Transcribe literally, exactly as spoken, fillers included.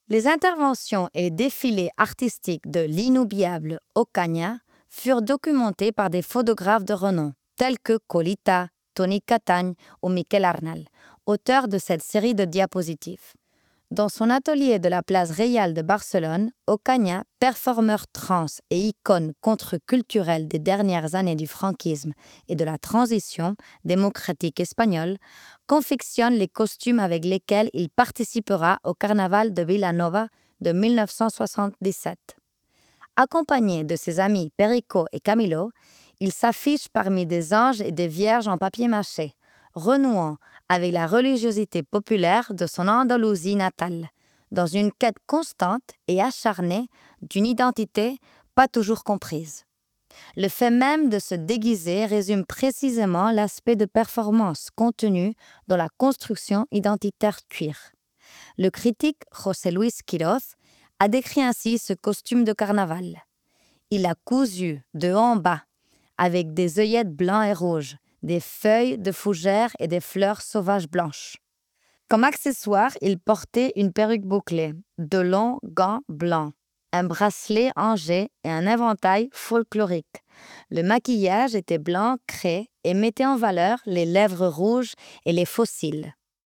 Les interventions et défilés artistiques de l'inoubliable Ocaña furent documentés par des photographes de renom, tels que Colita, Toni Catagne ou Miquel Arnal, auteurs de cette série de diapositives. Dans son atelier de la place Reial de Barcelone, Ocaña, performeur trans et icône contre-culturelle des dernières années du franquisme et de la transition démocratique espagnole, confectionne les costumes avec lesquels il participera au carnaval de Vilanova de mille neuf cent soixante-dix-sept. Accompagné de ses amis Perico et Camilo, il s'affiche parmi des anges et des vierges en papier mâché, renouant avec la religiosité populaire de son Andalousie natale, dans une quête constante et acharnée d'une identité pas toujours comprise. Le fait même de se déguiser résume précisément l'aspect de performance contenu dans la construction identitaire cuir. Le critique José Luis Quiroz a décrit ainsi ce costume de carnaval. Il a cousu de haut en bas, avec des œillettes blancs et rouges, des feuilles de fougères et des fleurs sauvages blanches. Comme accessoire, il portait une perruque bouclée, de longs gants blancs, un bracelet angé et un éventail folklorique. Le maquillage était blanc craie et mettait en valeur les lèvres rouges et les faux cils.